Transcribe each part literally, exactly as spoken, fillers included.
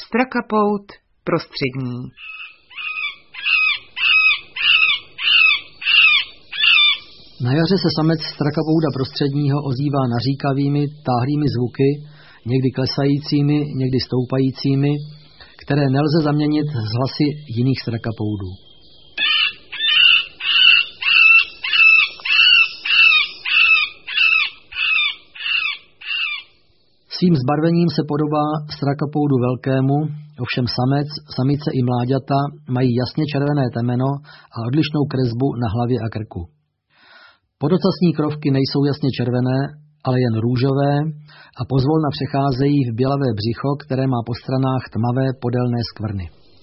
Strakapoud prostřední. Na jaře se samec strakapouda prostředního ozývá naříkavými, táhlými zvuky, někdy klesajícími, někdy stoupajícími, které nelze zaměnit s hlasy jiných strakapoudů. Svým zbarvením se podobá strakapoudu velkému, ovšem samec, samice i mláďata mají jasně červené temeno a odlišnou kresbu na hlavě a krku. Podocasní krovky nejsou jasně červené, ale jen růžové a pozvolna přecházejí v bělavé břicho, které má po stranách tmavé podélné skvrny.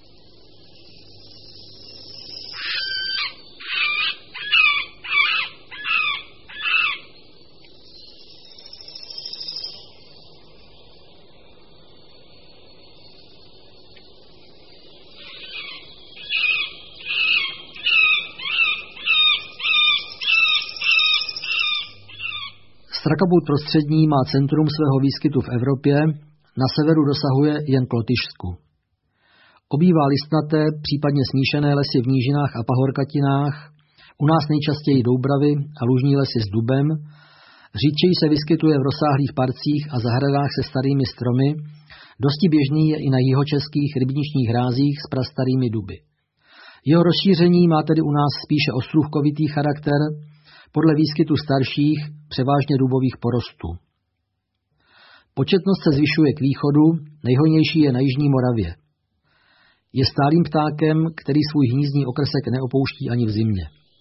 Strakapoud prostřední má centrum svého výskytu v Evropě, na severu dosahuje jen k Lotyšsku. Obývá listnaté, případně smíšené lesy v nížinách a pahorkatinách, u nás nejčastěji doubravy a lužní lesy s dubem, řídčeji se vyskytuje v rozsáhlých parcích a zahradách se starými stromy, dosti běžný je i na jihočeských rybničních hrázích s prastarými duby. Jeho rozšíření má tedy u nás spíše ostrůvkovitý charakter, podle výskytu starších, převážně dubových porostů. Početnost se zvyšuje k východu, nejhojnější je na jižní Moravě. Je stálým ptákem, který svůj hnízdní okrsek neopouští ani v zimě.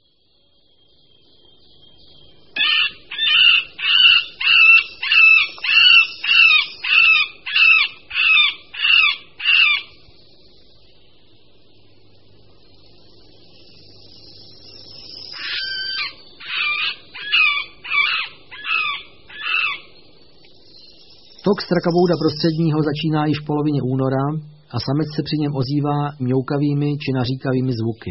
Tok strakapouda prostředního začíná již v polovině února a samec se při něm ozývá mňoukavými či naříkavými zvuky.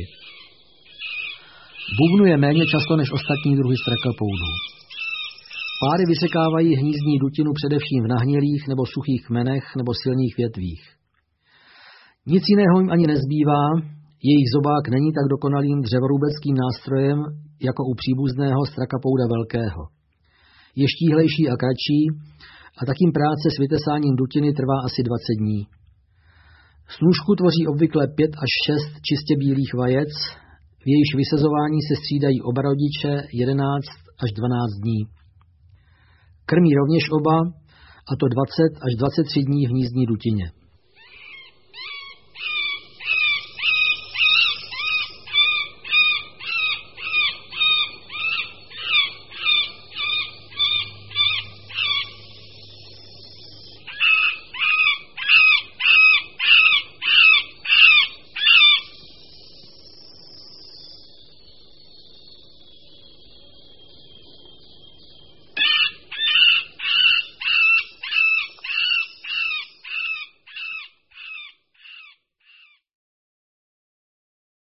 Bubnuje méně často než ostatní druhy strakapoudů. Páry vysekávají hnízdní dutinu především v nahnilých nebo suchých kmenech nebo silných větvích. Nic jiného jim ani nezbývá, jejich zobák není tak dokonalým dřevorůbeckým nástrojem jako u příbuzného strakapouda velkého. Je štíhlejší a kratší, a tak jim práce s vytesáním dutiny trvá asi dvacet dní. Snůžku tvoří obvykle pět až šest čistě bílých vajec, v jejíž vysazování se střídají oba rodiče jedenáct až dvanáct dní. Krmí rovněž oba, a to dvacet až dvacet tři dní v hnízdní dutině.